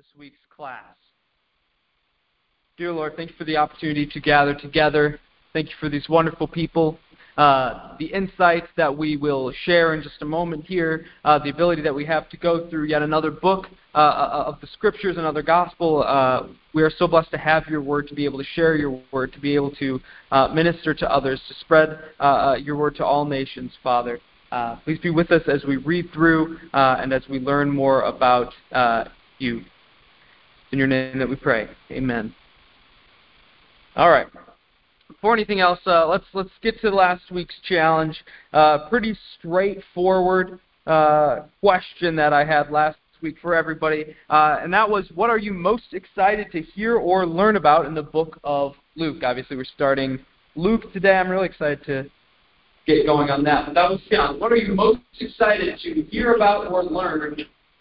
this week's class. Dear Lord, thank you for the opportunity to gather together. Thank you for these wonderful people, the insights that we will share in just a moment here, the ability that we have to go through yet another book of the Scriptures, another gospel. We are so blessed to have your word, to be able to share your word, to be able to minister to others, to spread your word to all nations, Father. Please be with us as we read through and as we learn more about you. It's in your name that we pray. Amen. All right. Before anything else, let's get to last week's challenge. Pretty straightforward question that I had last week for everybody, and that was, what are you most excited to hear or learn about in the book of Luke? Obviously, we're starting Luke today. I'm really excited to get going on that. But that was the challenge. What are you most excited to hear about or learn?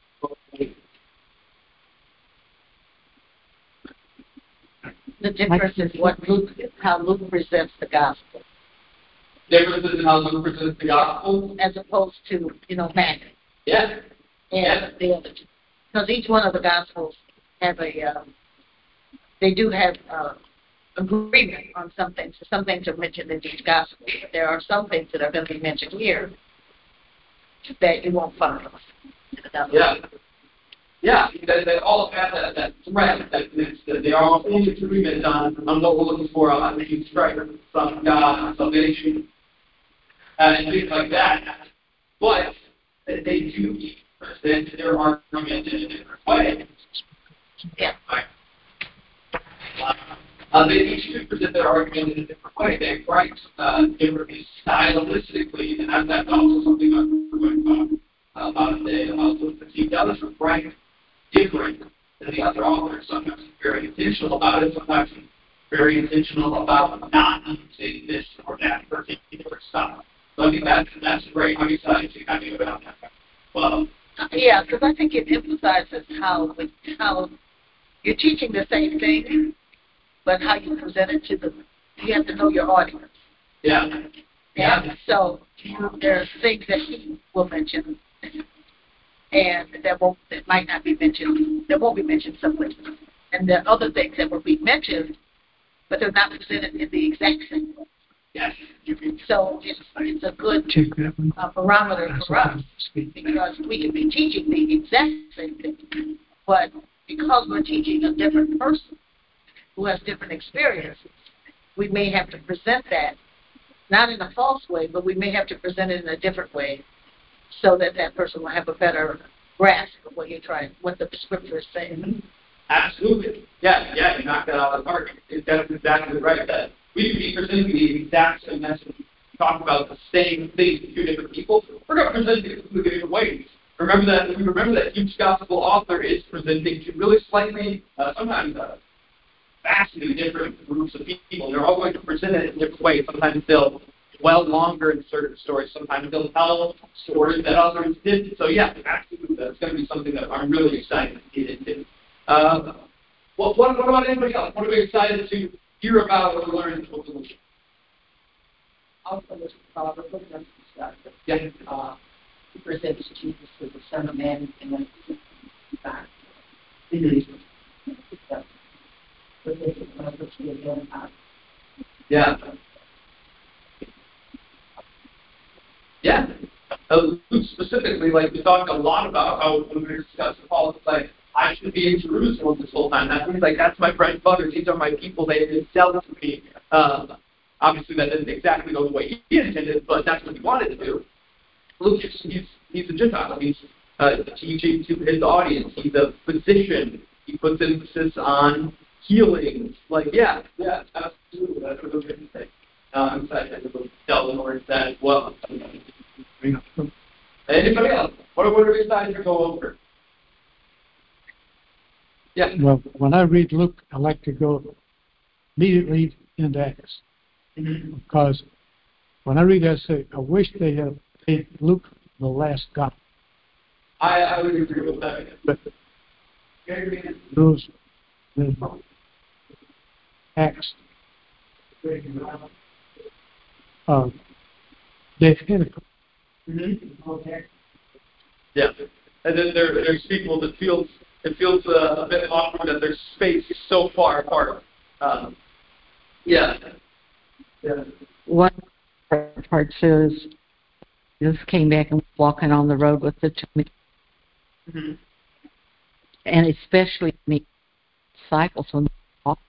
The difference is how Luke presents the gospel. Differences in how Luke presents the gospel? As opposed to, Matthew. Yeah. And the other two. Because each one of the gospels have they do have agreement on some things. Some things are mentioned in each gospel. But there are some things that are going to be mentioned here that you won't find. Yeah. Yeah, they all have that thread that they are all in agreement on what we're looking for on Jesus Christ, Son of God, salvation, and things like that. But they do present their argument in a different way. Yeah. They each do present their argument in a different way. They write differently stylistically, and that's also something I'm going to talk about today. Also, the others write different than the other authors. Sometimes very intentional about it, sometimes very intentional about not using this or that particular style. So I think that's great. I'm excited to kind of go down that. Well, yeah, because I think it emphasizes how you're teaching the same thing, but how you present it to them. You have to know your audience. Yeah. And so there are things that he will mention, and that might not be mentioned. That won't be mentioned somewhere. And there are other things that will be mentioned, but they're not presented in the exact same way. Yes. So it's a good barometer for us, because we can be teaching the exact same thing, but because we're teaching a different person who has different experiences, we may have to present that, not in a false way, but we may have to present it in a different way, so that person will have a better grasp of what the Scripture is saying. Absolutely. Yeah, you knocked that out of the park. That's exactly right. That we could be presenting the exact same message. We talk about the same thing to two different people. We're going to present it in completely different ways. Remember that each gospel author is presenting to really slightly, sometimes vastly different groups of people. They're all going to present it in different ways. Sometimes they'll dwell longer in certain stories. Sometimes they'll tell stories that others didn't. So yeah, absolutely, that's going to be something that I'm really excited to get into. What about anybody else? What are we excited to hear about or learn in the book of Luke? Also, this the book of stuff. Yeah. He presents Jesus as the Son of Man and Yeah. Yeah. Luke specifically, like, we talked a lot about how when we were discussing Paul, it's like, I should be in Jerusalem this whole time. That's my bread and butter. These are my people. They didn't sell it to me. Obviously, that didn't exactly go the way he intended, but that's what he wanted to do. Luke, he's a Gentile. He's teaching to his audience. He's a physician. He puts emphasis on healing. Yeah, absolutely. That's what we're going to say. I'm excited to tell the Lord that as well. Anybody else? What are we excited to go over? Yeah. Well, when I read Luke, I like to go immediately into Acts. Mm-hmm. Because when I read that, I say, I wish they had made Luke the last gospel. I would agree with that. But those Acts, they had Mm-hmm. Yeah. And then there's people that feels It feels a bit awkward that their space is so far apart. Yeah. One part too is Jesus came back and was walking on the road with the two, Mm-hmm. and especially the disciples when they walked.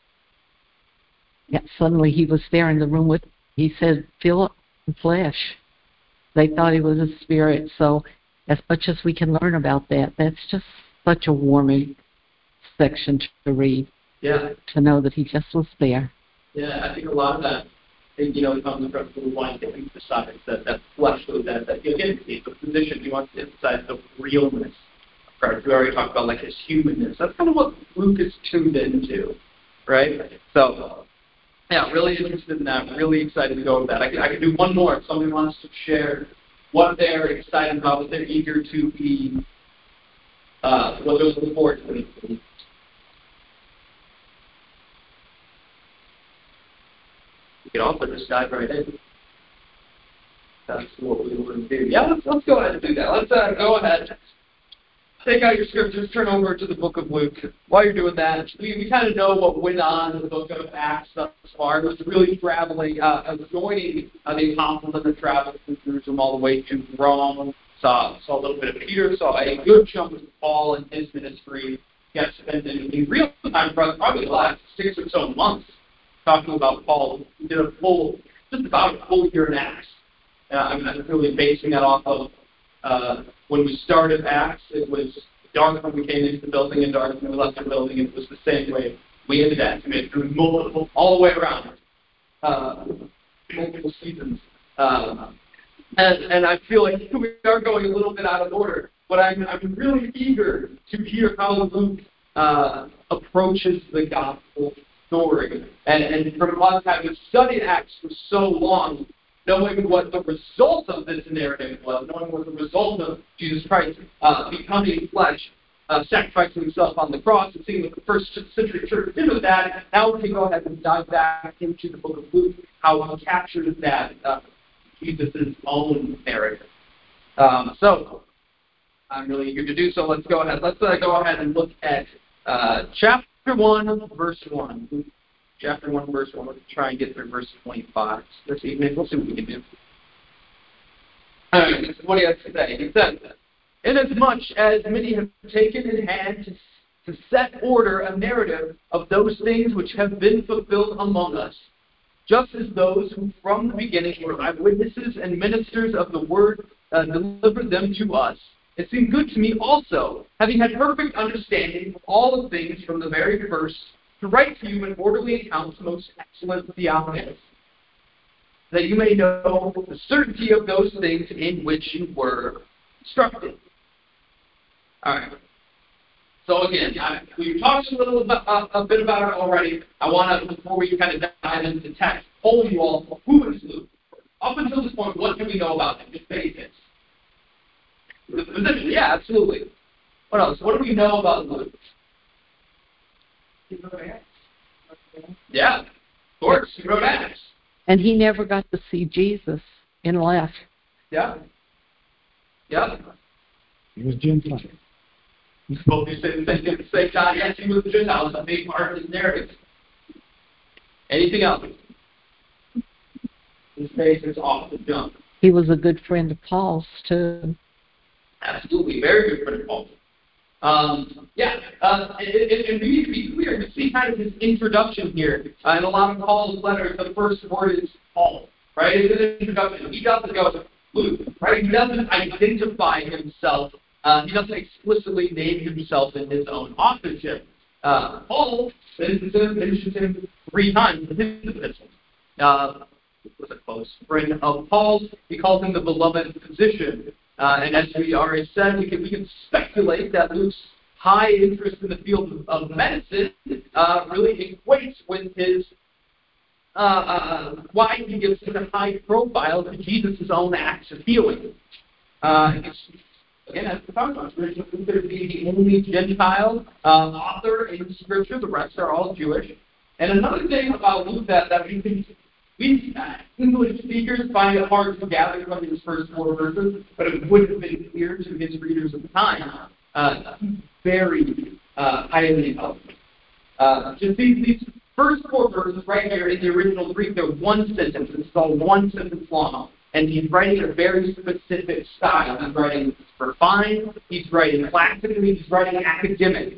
Yet suddenly he was there in the room with. He said, "Feel it in flesh." They thought he was a spirit. So, as much as we can learn about that, that's just such a warming section to read. Yeah. To know that he just was there. Yeah, I think a lot of that, comes from the one that we emphasize, that fleshly, that again, the physician, he wants to emphasize the realness of Christ. We already talked about, like, his humanness. That's kind of what Luke is tuned into, right? So, yeah, really interested in that, really excited to go with that. I could do one more if somebody wants to share what they're excited about, what they're eager to be, what they're looking forward to. We can also just dive right in. That's what we want to do. Yeah, let's go ahead and do that. Let's go ahead. Take out your scriptures, turn over to the book of Luke. While you're doing that, we kind of know what went on in the book of Acts thus far. It was really traveling, joining the apostles that had traveled from Jerusalem all the way to Rome. Saw a little bit of Peter, saw a good chunk of Paul and his ministry. He got spent in real time, probably the last 6 or so months, talking about Paul. He did just about a full year in Acts. I'm really basing that off of when we started Acts. It was dark when we came into the building and dark when we left the building, and it was the same way we ended Acts. We made through multiple, all the way around, multiple seasons. And I feel like we are going a little bit out of order, but I'm really eager to hear how Luke approaches the gospel story. And from us having studied Acts for so long, knowing what the result of this narrative was, knowing what the result of Jesus Christ becoming flesh, sacrificing himself on the cross, and seeing what the first century church did with that, now we can go ahead and dive back into the book of Luke, how he captures that Jesus' own narrative. So, I'm really eager to do so. Let's go ahead. Let's go ahead and look at chapter 1, verse 1. Luke, chapter 1, verse 1. Let's try and get through verse 25 this evening. We'll see what we can do. All right, this is what he has to say. He says, "Inasmuch as many have taken in hand to set order a narrative of those things which have been fulfilled among us, just as those who from the beginning were eyewitnesses and ministers of the word delivered them to us, it seemed good to me also, having had perfect understanding of all the things from the very first, to write to you an orderly account, most excellent Theophilus, that you may know the certainty of those things in which you were instructed." All right. So again, we've talked a little bit about it already. I want to, before we kind of dive into the text, poll you all, who is Luke? Up until this point, what do we know about him? Just basics. The position, yeah, absolutely. What else? What do we know about Luke? Yeah, of course, he wrote Acts. And he never got to see Jesus in life. Yeah. Yeah. He was Gentile. Both you said at the same time, yes, he was a Gentile. It's a big part of his narrative. Anything else? His face is off the jump. He was a good friend of Paul's, too. Absolutely, very good friend of Paul's. And we need to be clear. We see kind of his introduction here. In a lot of Paul's letters, the first word is Paul, right? It's an introduction. He doesn't go Luke, right? He doesn't identify himself. He doesn't explicitly name himself in his own authorship. Paul mentions him 3 times in his epistles. Was a close friend of Paul's. He calls him the beloved physician. And as we already said, we can speculate that Luke's high interest in the field of medicine really equates with his why he gives such a high profile to Jesus' own acts of healing. Again, as we talked about, Luke is considered to be the only Gentile author in Scripture. The rest are all Jewish. And another thing about Luke that we think we English speakers find it hard to gather from his first 4 verses, but it would have been clear to his readers at the time. very highly of. Just these first 4 verses right here in the original Greek, they're one sentence. It's all one sentence long. And he's writing in a very specific style. He's writing refined, he's writing classically, he's writing academic.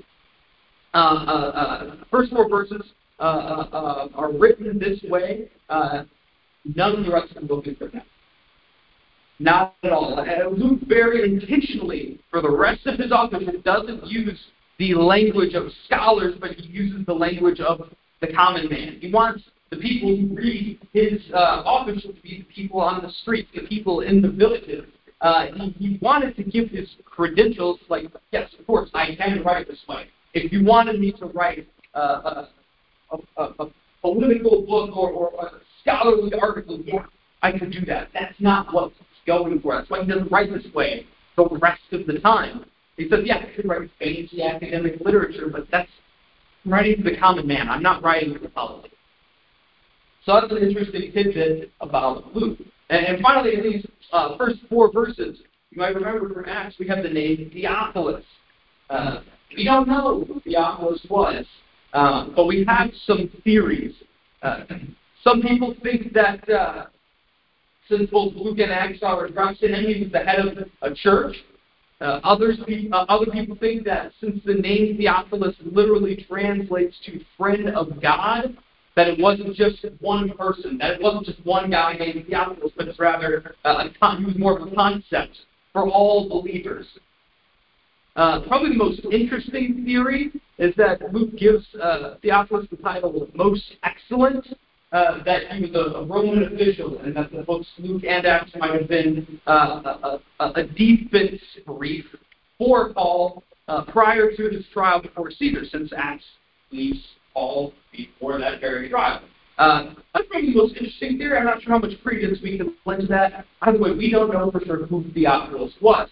First 4 verses are written this way. None of the rest of the book is written. Not at all. And Luke very intentionally, for the rest of his authorship, doesn't use the language of scholars, but he uses the language of the common man. He wants the people who read his authorship to be the people on the streets, the people in the villages. He wanted to give his credentials, like, yes, of course, I can write this way. If you wanted me to write a political book or a scholarly article, yeah, I could do that. That's not what he's going for. That's why he doesn't write this way the rest of the time. He says, yeah, I could write fancy academic literature, but that's writing to the common man. I'm not writing for politics. So that's an interesting tidbit about Luke. And finally, in these first 4 verses, you might remember from Acts, we have the name Theophilus. We don't know who Theophilus was, but we have some theories. Some people think that since both Luke and Acts are addressed in him, he was the head of a church. Other people think that since the name Theophilus literally translates to friend of God, that it wasn't just one person, that it wasn't just one guy named Theophilus, but it's rather he was more of a concept for all believers. Probably the most interesting theory is that Luke gives Theophilus the title of Most Excellent, that he was a Roman official, and that the books Luke and Acts might have been a defense brief for Paul prior to his trial before Caesar, since Acts leaves Paul before that very trial. That's probably the most interesting theory. I'm not sure how much credence we can lend to that. Either way, we don't know for sure who Theophilus was.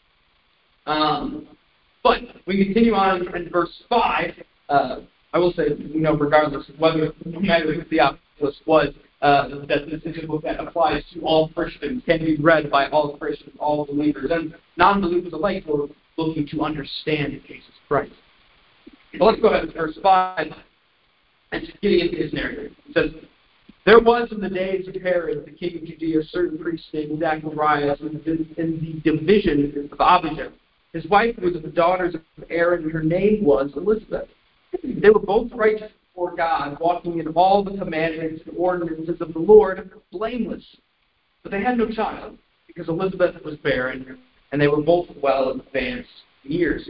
But we continue on in verse 5. I will say, regardless of whether, no matter who Theophilus was, that this is a book that applies to all Christians, can be read by all Christians, all believers, and non-believers alike who are looking to understand Jesus Christ. But let's go ahead to verse 5 and just getting into his narrative. It says, there was in the days of Herod, the king of Judea, a certain priest named Zacharias in the division of Abijah. His wife was of the daughters of Aaron, and her name was Elizabeth. They were both righteous before God, walking in all the commandments and ordinances of the Lord, blameless. But they had no child, because Elizabeth was barren, and they were both well advanced in years.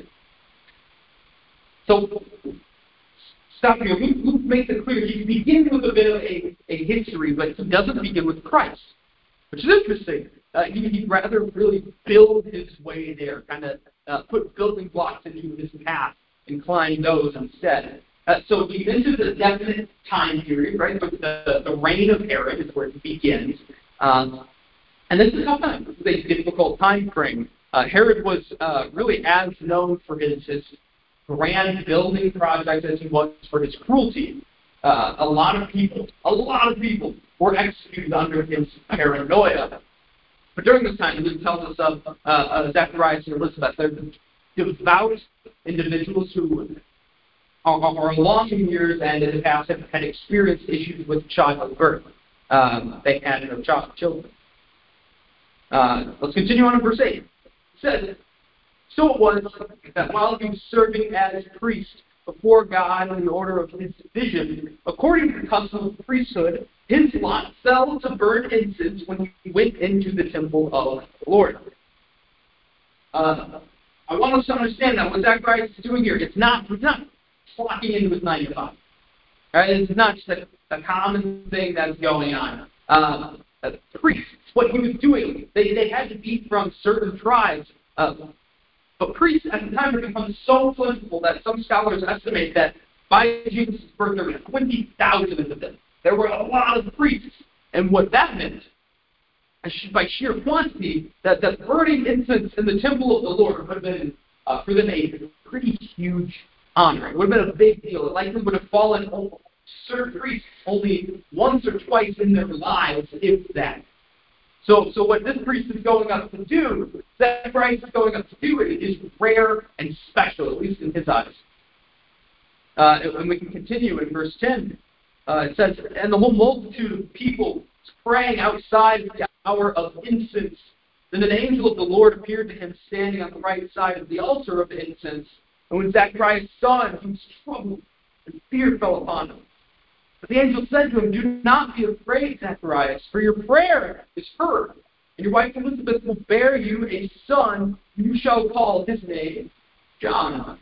So, stop here. Luke makes it clear he begins with a bit of a history, but he doesn't begin with Christ, which is interesting. He'd rather really build his way there, kind of put building blocks into his path and climb those instead. So he enters a definite time period, right? The reign of Herod is where it begins. And this is a tough time. This is a difficult time frame. Herod was really as known for his grand building project as he was for his cruelty. A lot of people were executed under his paranoia. But during this time, Luke tells us of Zacharias and Elizabeth. They're devout individuals who are along in years and in the past have had experienced issues with childbirth. They had no children. Let's continue on in verse 8. It says, so it was that while he was serving as priest before God in the order of his division, according to the custom of the priesthood, his lot fell to burn incense when he went into the temple of the Lord. I want us to understand that what Zacharias is doing here, he's not clocking into his 9 to 5. Right? It's not just a common thing that's going on. Priests, what he was doing, they had to be from certain tribes. But priests at the time had become so plentiful that some scholars estimate that by Jesus' birth there were 20,000 of them. There were a lot of priests. And what that meant, by sheer quantity, that burning incense in the temple of the Lord would have been, for them, a pretty huge honor. It would have been a big deal. It likely would have fallen certain priests only once or twice in their lives, if that. So what this priest is going up to do, Zacharias is going up to do, is rare and special, at least in his eyes. And we can continue in verse 10. It says, and the whole multitude of people was praying outside the hour of incense. Then an angel of the Lord appeared to him standing on the right side of the altar of incense. And when Zacharias saw him, he was troubled, and fear fell upon him. But the angel said to him, do not be afraid, Zacharias, for your prayer is heard. And your wife Elizabeth will bear you a son. You shall call his name John.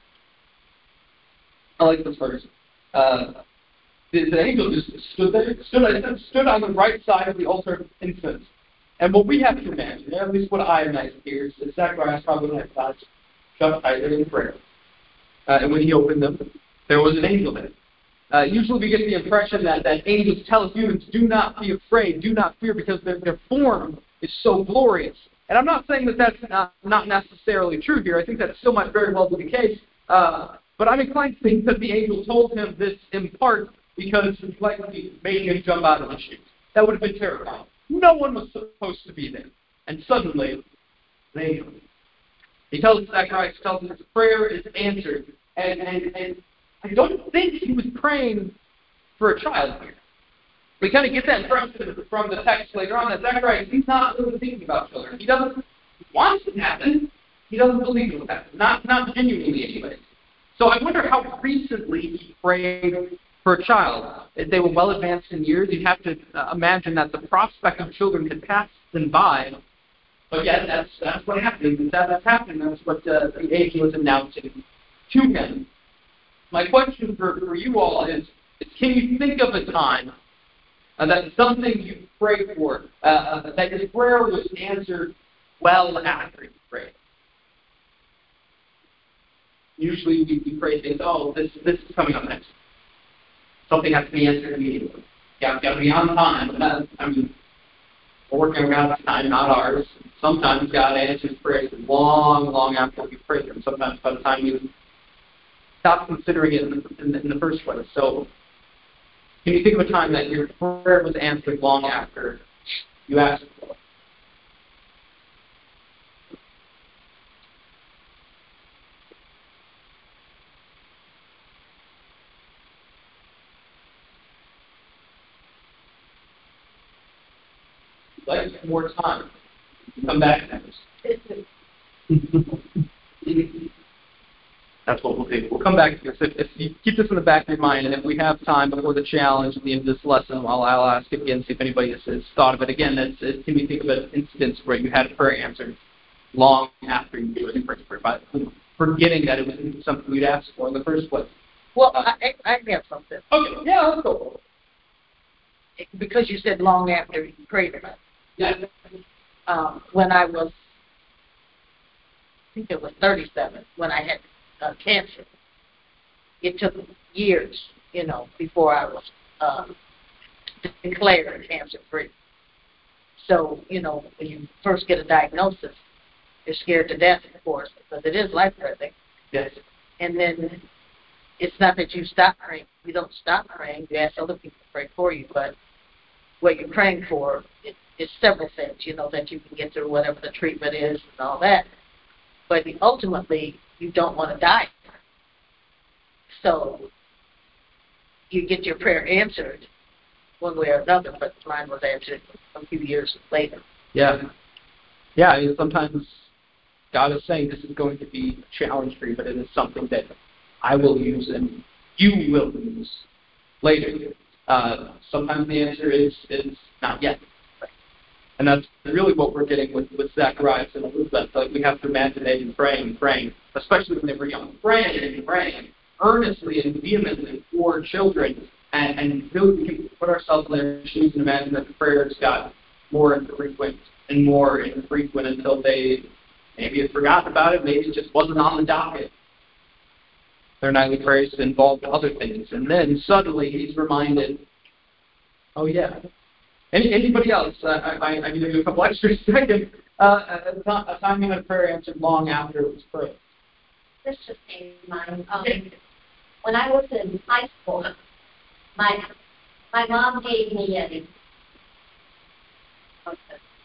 I like this verse. The angel just stood there, stood on the right side of the altar of incense. And what we have to imagine, at least what I imagine here, is that Zacharias probably had his eyes shut tightly in prayer. And when he opened them, there was an angel there. Usually we get the impression that angels tell humans, do not be afraid, do not fear, because their form is so glorious. And I'm not saying that that's not necessarily true here. I think that still might very well be the case. But I'm inclined to think that the angel told him this in part because he likely made him jump out of the shoes. That would have been terrifying. No one was supposed to be there. And suddenly, an angel. He tells Zacharias, his prayer is answered. And I don't think he was praying for a child here. We kind of get that impression from the text later on that Zacharias, he's not really thinking about children. He doesn't want it to happen. He doesn't believe it will happen. Not genuinely anyway. So I wonder how recently he prayed for a child. If they were well advanced in years, you'd have to imagine that the prospect of children had passed them by. But yet, that's what happened. That's happening. That's what the angel is announcing to him. My question for you all is can you think of a time that something you prayed for, that your prayer was answered well after you prayed? Usually we pray things, this is coming up next. Something has to be answered immediately. Got to be on time. We're working around time, not ours. Sometimes God answers prayers long after we pray them. Sometimes by the time you stop considering it in the first place. So, can you think of a time that your prayer was answered long after you asked for it? Like more time. Come back next. That's what we'll do. We'll come back to this. If you keep this in the back of your mind, and if we have time before the challenge at the end of this lesson, I'll ask again, see if anybody has thought of it again. Can you think of an instance where you had a prayer answered long after you do it in first prayer, by forgetting that it was something you'd asked for in the first place? Well, I have something. Okay, yeah, let's go. Because you said long after you prayed about it. Yeah. When I was, I think it was 37, when I had cancer. It took years, before I was declared cancer-free. So, when you first get a diagnosis, you're scared to death, of course, because it is life-threatening. Yes. And then it's not that you stop praying. You don't stop praying. You ask other people to pray for you, but what you're praying for is several things, that you can get through whatever the treatment is and all that. But ultimately, you don't want to die. So you get your prayer answered one way or another, but mine was answered a few years later. Yeah. Yeah, sometimes God is saying this is going to be a challenge for you, but it is something that I will use and you will use later. Sometimes the answer is not yet. And that's really what we're getting with Zacharias and Elizabeth. Like we have to imagine they've been praying, especially when they were young, praying earnestly and vehemently for children. And really we can put ourselves in their shoes and imagine that the prayers got more infrequent and more infrequent until they maybe had forgotten about it, maybe it just wasn't on the docket. Their nightly prayers involved other things. And then suddenly he's reminded, oh yeah. Anybody else? I need to do a couple extra seconds. A time you had a prayer answered long after it was prayed. This just came to mind. When I was in high school, my mom gave me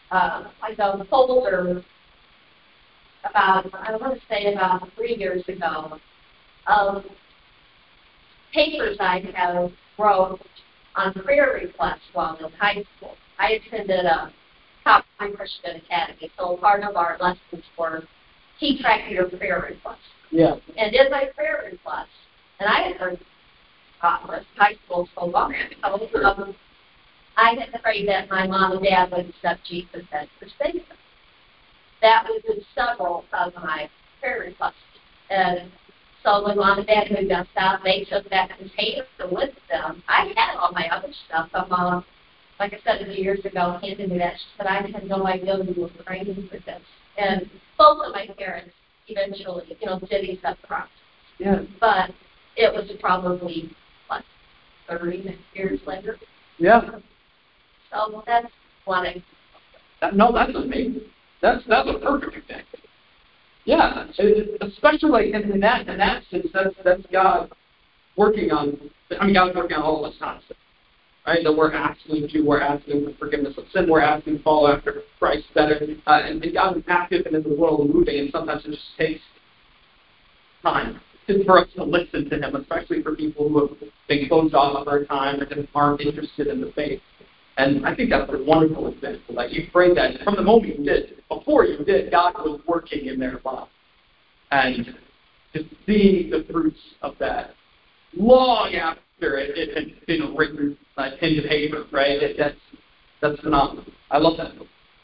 like a folder about, I want to say about 3 years ago, of papers I have wrote on prayer requests while in high school. I attended a Calvary Christian Academy, so part of our lessons were keep track of your prayer requests. Yeah. And in my prayer requests, and I had heard high school so long ago, I had prayed that my mom and dad would accept Jesus as their Savior. That was in several of my prayer requests. And so when mom and dad moved us out, they took that container with them. I had all my other stuff, but mom, like I said a few years ago, handed me that. She said, I had no idea you were praying for this. And both of my parents eventually, did accept Christ. Yeah. But it was probably, 30 years later. Yeah. So that's one. No, that's amazing. That's a perfect example. Yeah, especially in that sense, that's God working on. God's working on all of us constantly, right? That we're asking for forgiveness of sin, we're asking to follow after Christ better, and God is active and in the world moving, and sometimes it just takes time for us to listen to Him, especially for people who have been closed off for a time or just aren't interested in the faith. And I think that's a wonderful example. Like you prayed that from the moment you did, before you did, God was working in their life. And just seeing the fruits of that long after it had been written pen to paper, right? That's phenomenal. I love that.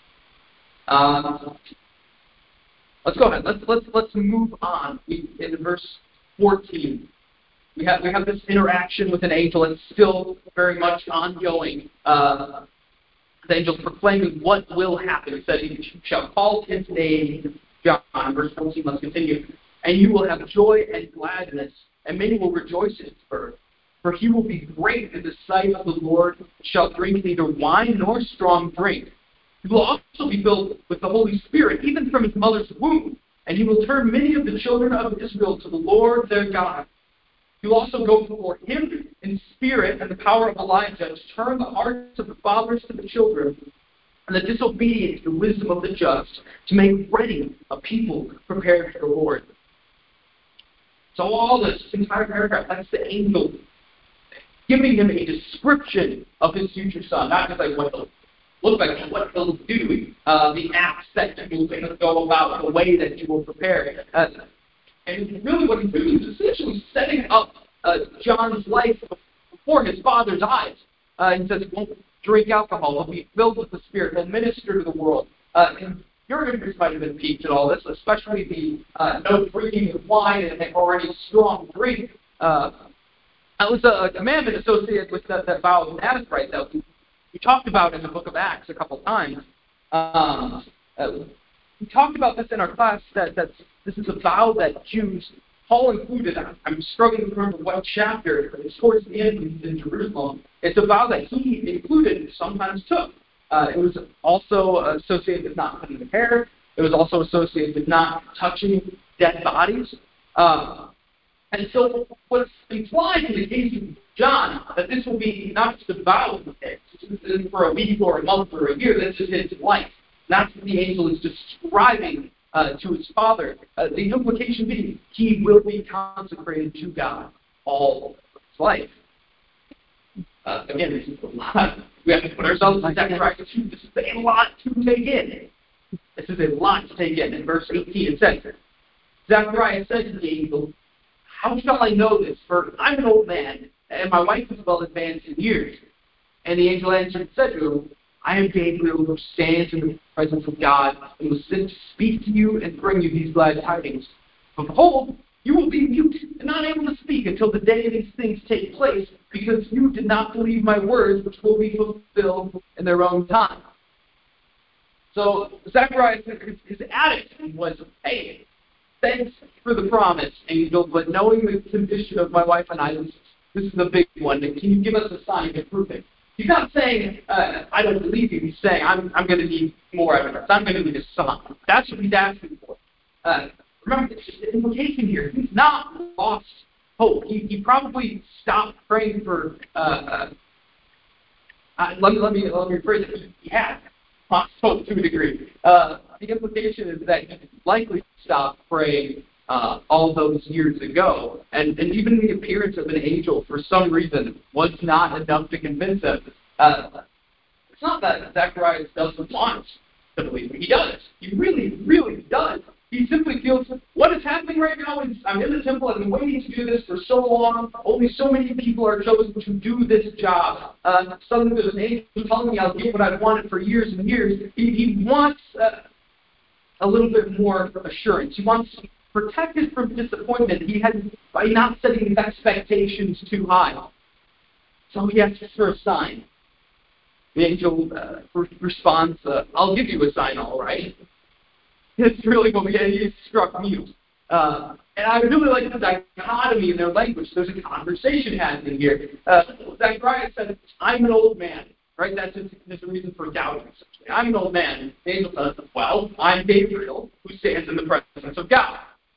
Let's go ahead. Let's move on. In verse 14. We have this interaction with an angel, and it's still very much ongoing. The angel's proclaiming what will happen. He said, "You shall call his name John." Verse 14, let's continue. "And you will have joy and gladness, and many will rejoice in his birth. For he will be great in the sight of the Lord, shall drink neither wine nor strong drink. He will also be filled with the Holy Spirit, even from his mother's womb. And he will turn many of the children of Israel to the Lord their God. He will also go before him in spirit and the power of Elijah to turn the hearts of the fathers to the children and the disobedient to the wisdom of the just, to make ready a people prepared for the Lord." So all this entire paragraph, that's the angel giving him a description of his future son, not just like what he'll look like, but what he'll do, the acts that he will go about, the way that he will prepare. And really what he's doing is essentially setting up John's life before his father's eyes. He says he won't drink alcohol. He'll be filled with the Spirit. He'll minister to the world. And your interest might have been piqued at all this, especially the no drinking of wine or any strong drink. That was a commandment associated with that vow of Nazarite that we talked about in the book of Acts a couple times. We talked about this in our class, that this is a vow that Jews, Paul included. I'm struggling to remember what chapter. It's towards the end in Jerusalem. It's a vow that he included and sometimes took. It was also associated with not cutting the hair. It was also associated with not touching dead bodies. And so what's implied in the case of John, that this will be not just a vow for a week or a month or a year, this is his life. That's what the angel is describing to his father. The implication being he will be consecrated to God all of his life. Again, this is a lot. We have to put ourselves in Zechariah 2. This is a lot to take in. This is a lot to take in. In verse 18 it says, Zechariah said to the angel, "How shall I know this? For I'm an old man, and my wife is well advanced in years." And the angel answered and said to him, "I am Gabriel, who stands in the presence of God, and was sent to speak to you and bring you these glad tidings. But behold, you will be mute and not able to speak until the day these things take place, because you did not believe my words, which will be fulfilled in their own time." So Zechariah, his attitude was, "Hey, thanks for the promise, angel, but knowing the condition of my wife and I, this is a big one. Can you give us a sign to prove it?" He's not saying, "I don't believe you." He's saying, I'm going to need more evidence. I'm going to need a sign. That's what he's asking for. Remember, the implication here, he's not lost hope. He probably stopped praying for, let me rephrase it. He had possible to a degree. The implication is that he likely stopped praying all those years ago, and even the appearance of an angel, for some reason, was not enough to convince them. It's not that Zacharias doesn't want to believe. He does. He really, really does. He simply feels, what is happening right now is I'm in the temple. I've been waiting to do this for so long. Only so many people are chosen to do this job. Suddenly there's an angel telling me I'll get what I've wanted for years and years. He wants a little bit more assurance. He wants to be protected from disappointment. By not setting his expectations too high. So he asks for a sign. The angel responds, I'll give you a sign, all right. It's really what we get. He struck mute. And I really like the dichotomy in their language. There's a conversation happening here. Zacharias said, I'm an old man. Right? That's his reason for doubting. I'm an old man. The angel says, well, I'm Gabriel, who stands in the presence of God.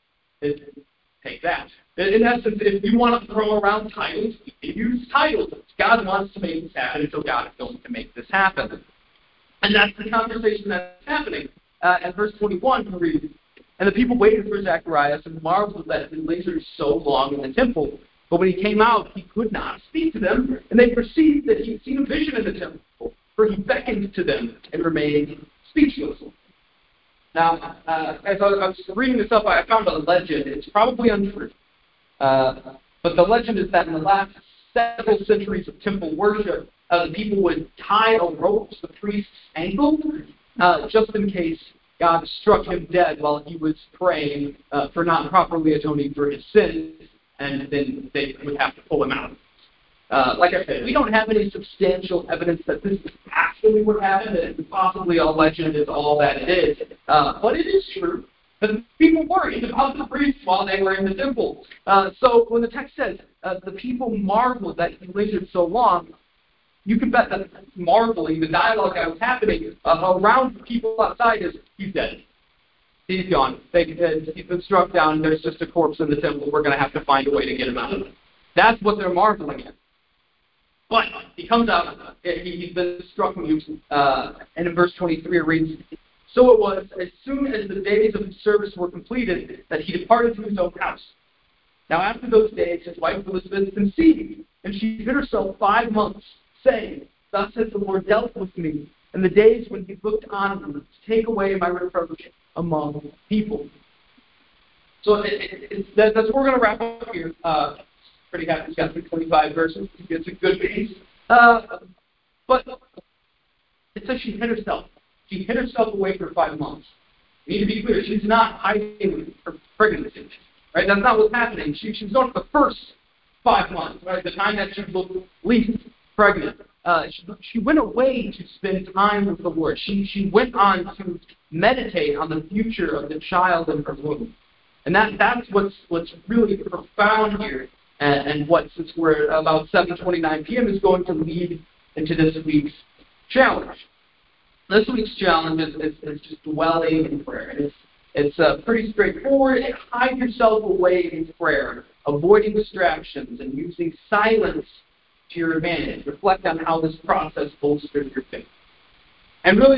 Take that. In essence, if you want to throw around titles, you can use titles. God wants to make this happen, and so God is going to make this happen. And that's the conversation that's happening. At verse 21, we read, and the people waited for Zacharias and marveled that he lingered so long in the temple. But when he came out, he could not speak to them, and they perceived that he had seen a vision in the temple, for he beckoned to them and remained speechless. Now, as I was reading this up, I found a legend. It's probably untrue. But the legend is that in the last several centuries of temple worship, the people would tie a rope to the priest's ankle, just in case God struck him dead while he was praying for not properly atoning for his sins, and then they would have to pull him out. Like I said, we don't have any substantial evidence that this is actually what happened, and possibly a legend is all that it is. But it is true that people worried about the priests while they were in the temple. So when the text says the people marveled that he lingered so long, you can bet that marveling, the dialogue that was happening around people outside is, he's dead. He's gone. He's been struck down. There's just a corpse in the temple. We're going to have to find a way to get him out. That's what they're marveling at. But he comes out. He's been struck mute. And in verse 23 it reads, so it was, as soon as the days of his service were completed, that he departed to his own house. Now after those days, his wife Elizabeth conceived, and she hid herself 5 months, saying, thus has the Lord dealt with me, in the days when he looked on me to take away my reproach among people. So that's where we're going to wrap up here. Pretty happy it's got 25 verses. It's a good pace. But it says she hid herself. She hid herself away for 5 months. We need to be clear. She's not hiding her pregnancy. Right? That's not what's happening. She was on the first 5 months, right? The time that she was least pregnant. She went away to spend time with the Lord. She went on to meditate on the future of the child in her womb. And that's what's really profound here, and what, since we're about 7:29 p.m., is going to lead into this week's challenge. This week's challenge is just dwelling in prayer. It's pretty straightforward. Hide yourself away in prayer, avoiding distractions, and using silence to your advantage. Reflect on how this process bolsters your faith. And really,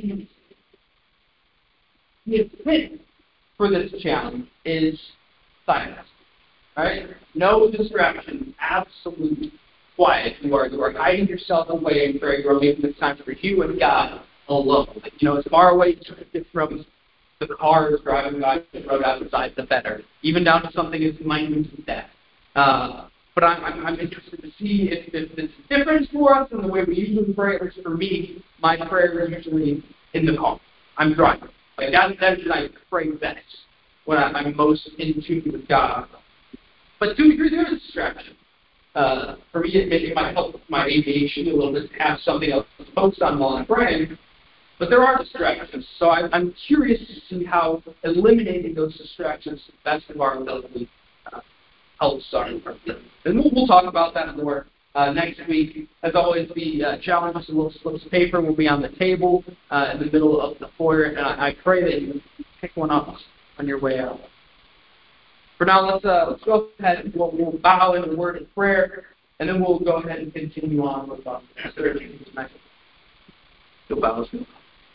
the intent for this challenge is silence. Right? No distractions. Absolute quiet. You are hiding yourself away in prayer. You are making this time for you and God alone. As far away as you can get from the cars driving by the road outside, the better. Even down to something as minute as that. But I'm interested to see if it's different for us in the way we usually pray. Or for me, my prayer is usually in the car. I'm driving. That's when I pray best, when I'm most in tune with God. But to a degree, there is distraction. For me, it might help with my aviation a little bit to have something else to focus on while I'm praying. But there are distractions. So I'm curious to see how eliminating those distractions to the best of our ability helps our prayer. And we'll talk about that more next week. As always, the challenges and little slips of paper will be on the table in the middle of the foyer. And I pray that you pick one up on your way out. For now, let's go ahead and we'll bow in a word of prayer, and then we'll go ahead and continue on with our service tonight. You'll bow as well.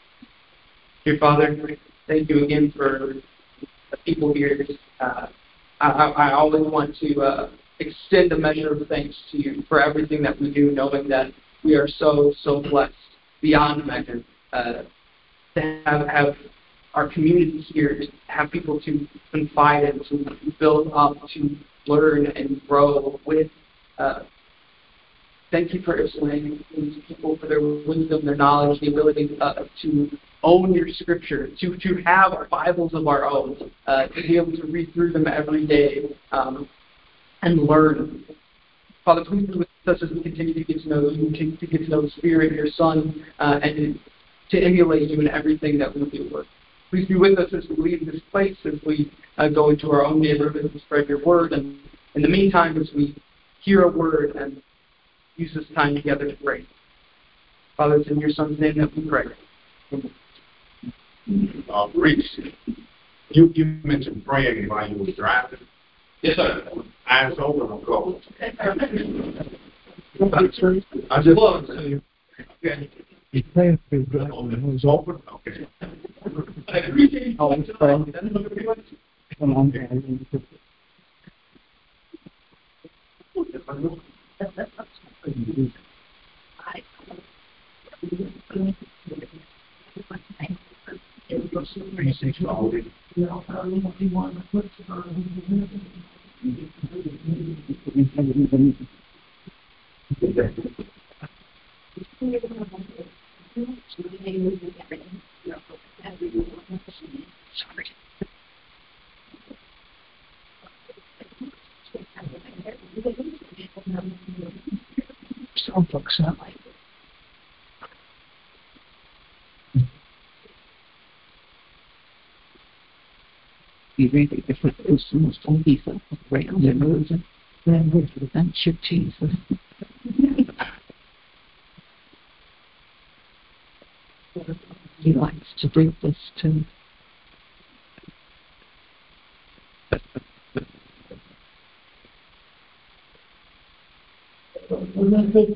Dear Father, thank you again for the people here. I always want to extend a measure of thanks to you for everything that we do, knowing that we are so blessed beyond measure to have our community here, to have people to confide in, to build up, to learn and grow with. Thank you for Ypsilanti, these people, for their wisdom, their knowledge, the ability to own your scripture, to have Bibles of our own, to be able to read through them every day and learn. Father, please be with us as we continue to get to know you, to get to know the Spirit, your Son, and to emulate you in everything that we do, Lord. Please be with us as we leave this place, as we go into our own neighborhood and spread your word, and in the meantime, as we hear a word and use this time together to pray. Father, it's in your Son's name that we pray. Reese, you mentioned praying while you were driving. Yes, sir. Eyes open or closed? I just want to say, okay. He's praying for you. It's open? Okay. Oh, he's praying. Come on, man. Some folks sound like You really different persons from people around and moving. Thank you, Jesus. He likes to do this too. We're going to take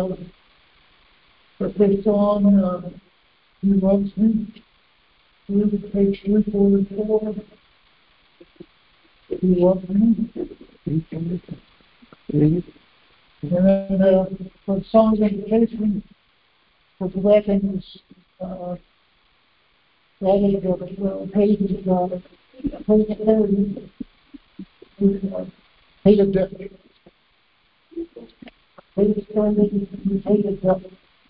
the song, He Loves Me. We're going to page 344. He Loves Me. And then for songs invitation, for the weddings, all of the pages, page 30, page of death. Page 30, page of death.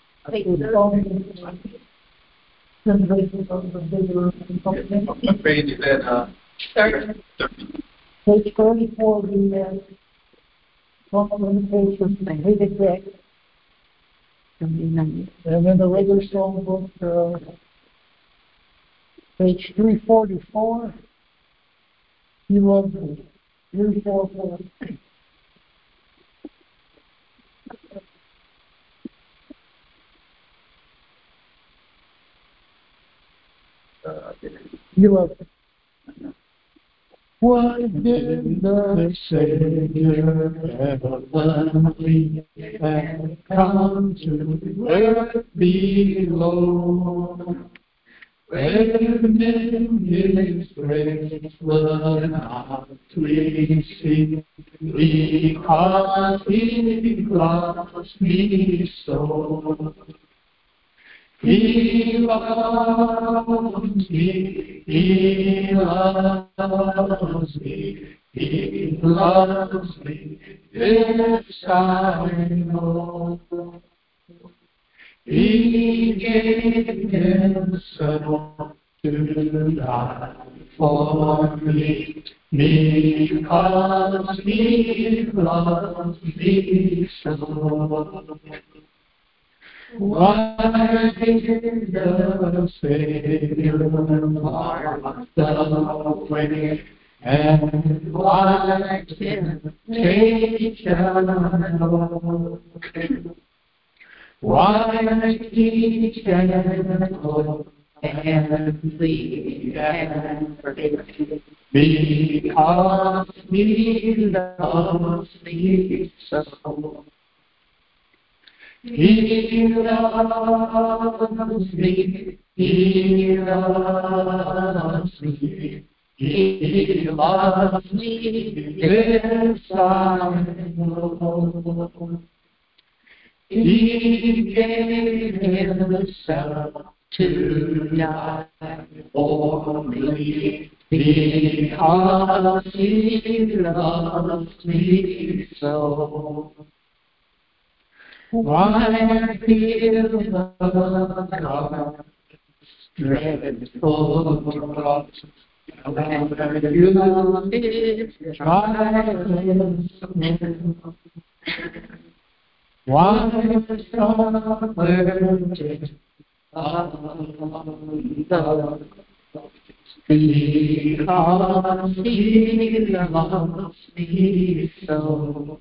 What page is that? 30. Page 34, the limitations, page of death. And then the regular song book, page 344, He Loves Me, 344. You love it. What did the Savior ever love me and come to earth below? When in His grace were not pleasing, because He loves me so. He loves me, He loves me, He loves me, this I know. He gave Himself to die for me, because He loves me so. Why did the Savior mark the way, and why did take a why teach gentle and plead and forgive? Because He loves me so. He loves me. He loves me. He loves me. This I know. He gave himself to die for me because he loves me so. Why feel the God's dreadful cross? When you live trials, why suffer because he loves me so.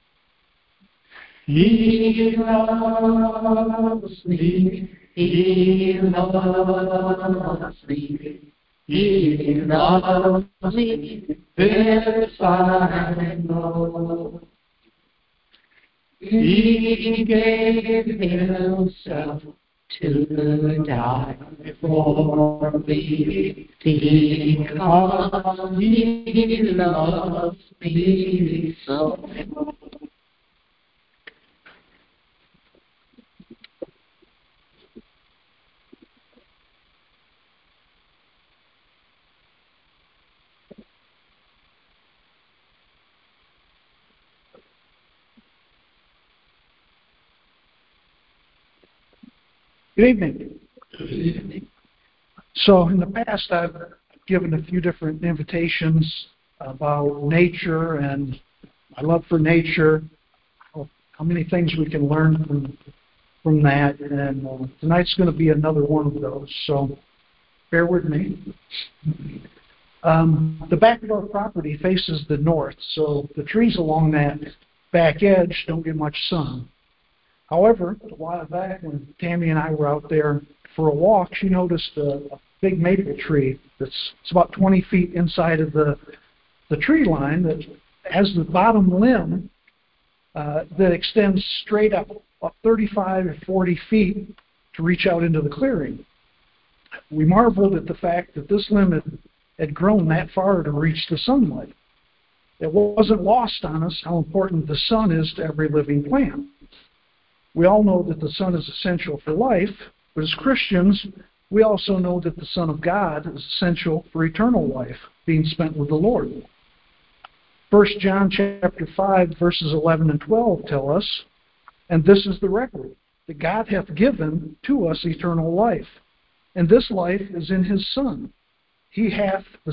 He loves me. He loves me. He loves me. This I know. He gave himself to die for me because he loves me so. Good evening. Good evening. So in the past, I've given a few different invitations about nature and my love for nature, how many things we can learn from that, and tonight's going to be another one of those, so bear with me. The back of our property faces the north, so the trees along that back edge don't get much sun. However, a while back when Tammy and I were out there for a walk, she noticed a big maple tree that's about 20 feet inside of the tree line that has the bottom limb that extends straight up 35 or 40 feet to reach out into the clearing. We marveled at the fact that this limb had grown that far to reach the sunlight. It wasn't lost on us how important the sun is to every living plant. We all know that the sun is essential for life, but as Christians, we also know that the Son of God is essential for eternal life, being spent with the Lord. 1 John chapter 5, verses 11 and 12 tell us, "And this is the record, that God hath given to us eternal life, and this life is in his Son. He that hath the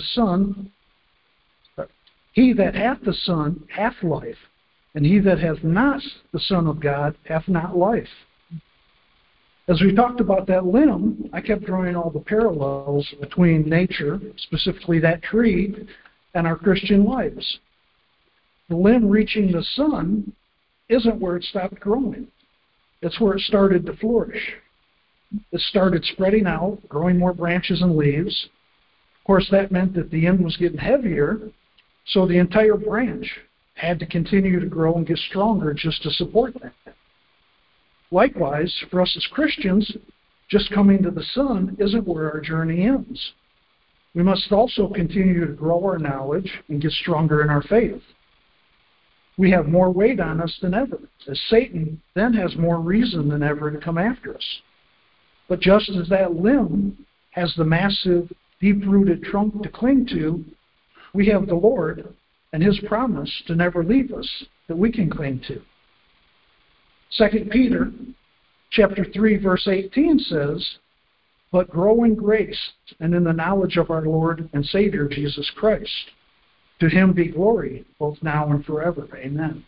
Son hath life, and he that hath not the Son of God hath not life." As we talked about that limb, I kept drawing all the parallels between nature, specifically that tree, and our Christian lives. The limb reaching the sun isn't where it stopped growing. It's where it started to flourish. It started spreading out, growing more branches and leaves. Of course, that meant that the end was getting heavier, so the entire branch had to continue to grow and get stronger just to support that. Likewise, for us as Christians, just coming to the sun isn't where our journey ends. We must also continue to grow our knowledge and get stronger in our faith. We have more weight on us than ever, as Satan then has more reason than ever to come after us. But just as that limb has the massive, deep-rooted trunk to cling to, we have the Lord and his promise to never leave us that we can cling to. 2 Peter chapter 3, verse 18 says, "But grow in grace and in the knowledge of our Lord and Savior Jesus Christ. To him be glory, both now and forever. Amen."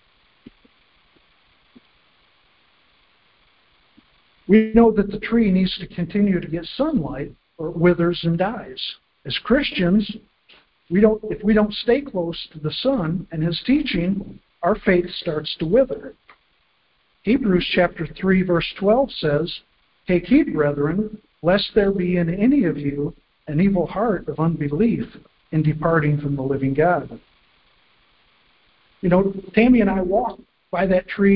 We know that the tree needs to continue to get sunlight or it withers and dies. As Christians, if we don't stay close to the Son and his teaching, our faith starts to wither. Hebrews chapter 3, verse 12 says, "Take heed, brethren, lest there be in any of you an evil heart of unbelief in departing from the living God." You know, Tammy and I walked by that tree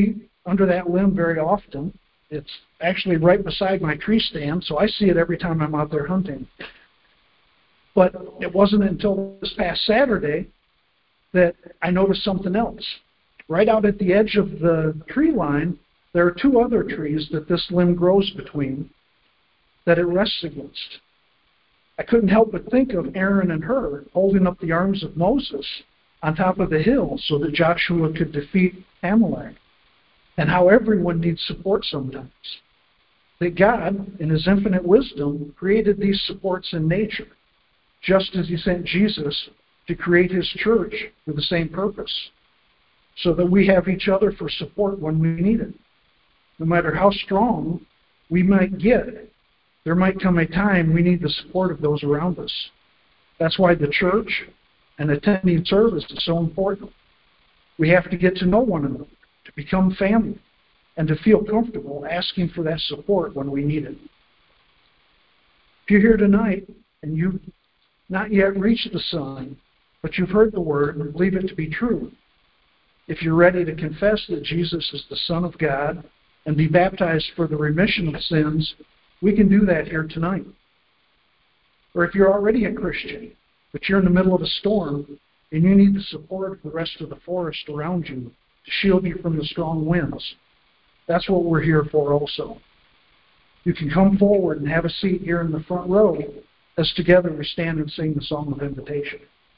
under that limb very often. It's actually right beside my tree stand, so I see it every time I'm out there hunting. But it wasn't until this past Saturday that I noticed something else. Right out at the edge of the tree line, there are two other trees that this limb grows between that it rests against. I couldn't help but think of Aaron and Hur holding up the arms of Moses on top of the hill so that Joshua could defeat Amalek, and how everyone needs support sometimes. That God, in His infinite wisdom, created these supports in nature, just as He sent Jesus to create His church for the same purpose, so that we have each other for support when we need it. No matter how strong we might get, there might come a time we need the support of those around us. That's why the church and attending service is so important. We have to get to know one another, to become family, and to feel comfortable asking for that support when we need it. If you're here tonight and you've not yet reached the Son, but you've heard the Word and believe it to be true, if you're ready to confess that Jesus is the Son of God and be baptized for the remission of sins, we can do that here tonight. Or if you're already a Christian, but you're in the middle of a storm and you need the support of the rest of the forest around you to shield you from the strong winds, that's what we're here for also. You can come forward and have a seat here in the front row as together we stand and sing the song of invitation.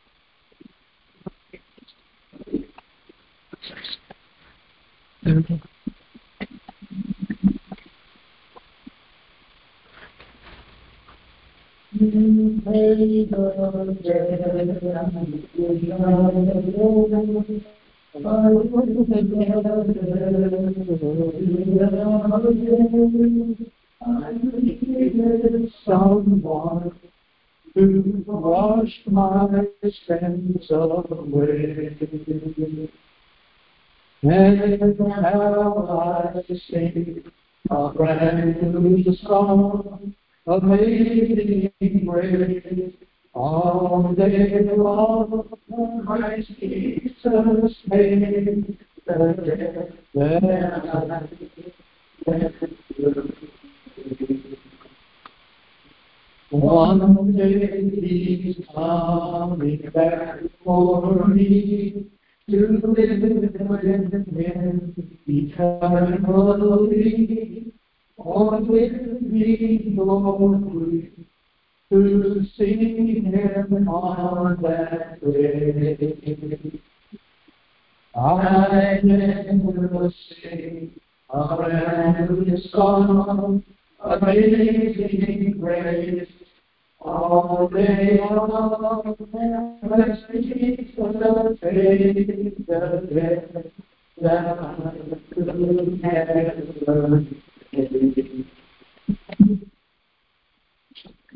Someone who washed my sins away, and now I sing a brand new song, amazing grace. All day long, Christ Jesus made the one day He's coming back for me to live with Him eternally, on with me glory, to see Him on that day. I never sing a brand new song, amazing grace. All day long, Christ Jesus paid the debt that I could never pay.